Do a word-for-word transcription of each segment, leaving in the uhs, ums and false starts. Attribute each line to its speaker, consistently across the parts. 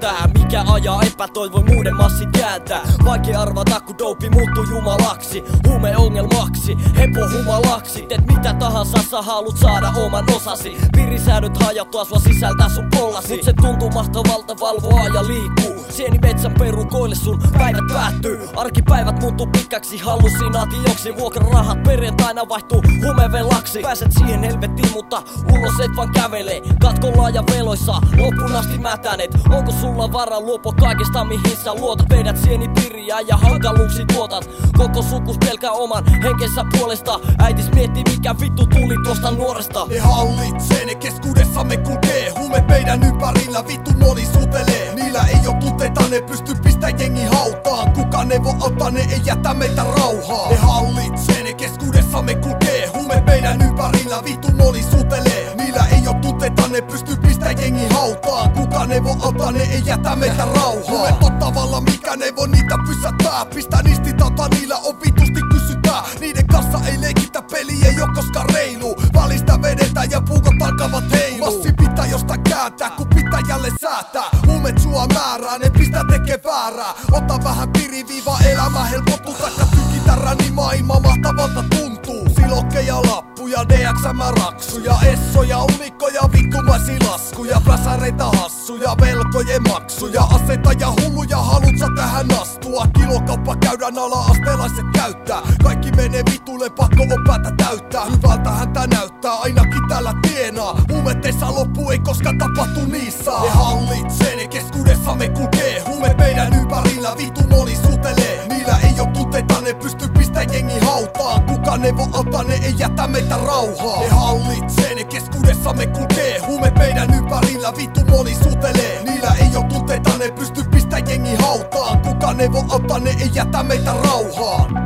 Speaker 1: kääntää, mikä ajaa epätoivon muiden massit kääntää. Vaikea arvata kun dope muuttuu jumalaksi, huumeongelmaksi, hepo humalaksi. Teet mitä tahansa sä haluut saada oman osasi. Piirisäädöt hajottua sua sisältää sun pollasi. Mut se tuntuu mahtavalta valvoa ja liikkuu. Sieni metsän perukoille sun päivät päättyy. Arkipäivät muuttuu pitkäksi hallusinaatioksi. Vuokrarahat perjantaina vaihtuu humevelaksi. Pääset siihen helvettiin mutta ulos et vaan kävelee. Katkolla ja veloissa loppuun asti mätänet. Onko sulla varaa luopua kaikesta mihin sä luotat? Vedät sienipiriä ja hankaluuksi tuotat. Koko sukus pelkää oman henkensä puolesta. Äitis miettii mikä vittu tuli tuosta nuoresta.
Speaker 2: Ne hallitsee, ne keskuudessamme kulkee. Huume meidän ympärillä vittu moni sutelee. Niillä ei oo tunteita, ne pysty pistää jengi hautaan. Kukaan ei voi auttaa, ne ei jätä meitä rauhaa. Ne hallitsee, ne keskuudessamme kulkee. Huume meidän ympärillä vittu moni sutelee. Niillä ei oo tunteita, ne pysty pistää jengi hautaan. Kukaan ei voi auttaa, ne ei jätä meitä rauhaa. Huumet on tavalla mikä ne voi niitä pysäyttää. Pistää nistitauta, niillä on vitusti kysytää. Niiden kanssa ei leikitä, peli ei oo koskaan reilu. Välistä vedetään ja puukot alkavat heiluu. Massi pitää jostain kääntää, kun pitää jälleen säätää. Huumet sua määrää, ne pistää tekee väärää. Ota vähän piriviiva, elämä helpottuu. Taikka tykitarra, niin maailma mahtavalta tuntuu. Silokkeja, lappuja, D X M-raksuja, essoja, unikkoja, vittumaisia laskuja. Präsäreitä hassuja, velkojen maksuja. Aseita ja hulluja, haluut sä tähän astua? Kilokauppa käydään ala-astelaiset käyttää. Kaikki menee vitulle, pakko on päätä täyttää. Hyvältähän tää näyttää, ainakin täällä tienaa. Huumet ei saa loppu, ei koskaan tapahtu niissä. Ne hallitsee, ne keskuudessamme kulkee. Huume meidän ympärillä, vittu moni sutelee. Niillä ei oo tunteita, ne pysty pistää jengi hautaan. Kukaan ei voi auttaa, ne ei jätä meitä rauhaa. Ne hallitsee, ne keskuudessamme kulkee. Huume meidän ympärillä, vittu moni sutelee. Niillä ei oo tunteita, ne pysty pistää jengi hautaan. Kukaan ei voi auttaa, ne ei jätä meitä rauhaan.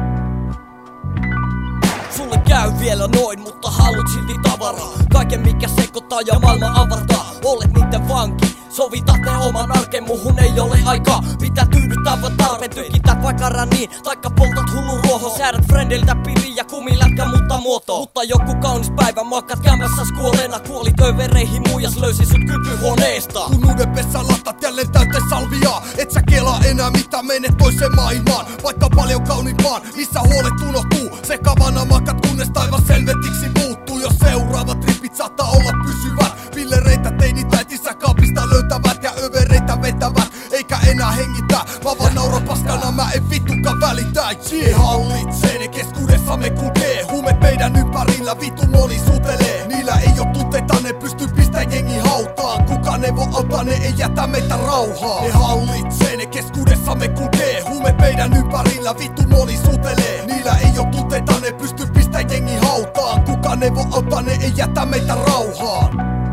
Speaker 1: Sulle käy vielä noin, mutta haluut silti tavaraa. Kaiken mikä sekoittaa ja maailma avartaa. Olet niiden vanki, sovitat ne oman arken, muhun ei ole aikaa. Pitää tyydyttää vaan tarpeen, tykität vaikka raniin. Taikka poltat hullun ruohon, säädät frendeltä piriin ja kumilätkä mutta muoto. Mutta joku kaunis päivä makat kämpässäs kuolleena. Kuolit övereihin, muijas löysi sut kypyhuoneesta.
Speaker 2: Kun uuden pesän latat jälleen täyteen salviaa. Et sä kelaa enää mitä menet toiseen maailmaan. Vaikka paljon kauniimpaan, missä huolet unohtuu. Sekavana makat kunnes taivas selvetiksi muuttuu. Jos seuraavat ripit saattaa olla pysyvät. Pillereitä teinit äitissä kaapista löytävät ja övereitä vetävät. Eikä enää hengitä, mä vaan nauran paskana, mä en vittukaan välitä. Yeah. Ne hallitsee, ne keskuudessamme kulkee. Huumet meidän ympärillä, vittu moni sutelee. Niillä ei oo tunteita, ne pysty pistää jengi hautaan. Kukaan ei voi auttaa, ne ei jätä meitä rauhaa. Ne hallitsee, ne keskuudessamme kulkee. Huumet meidän ympärillä, vittu moni sutelee. Niillä ei oo tunteita, ne pysty pistää jengi hautaan. Kukaan ei voi auttaa, ne ei jätä meitä rauhaan.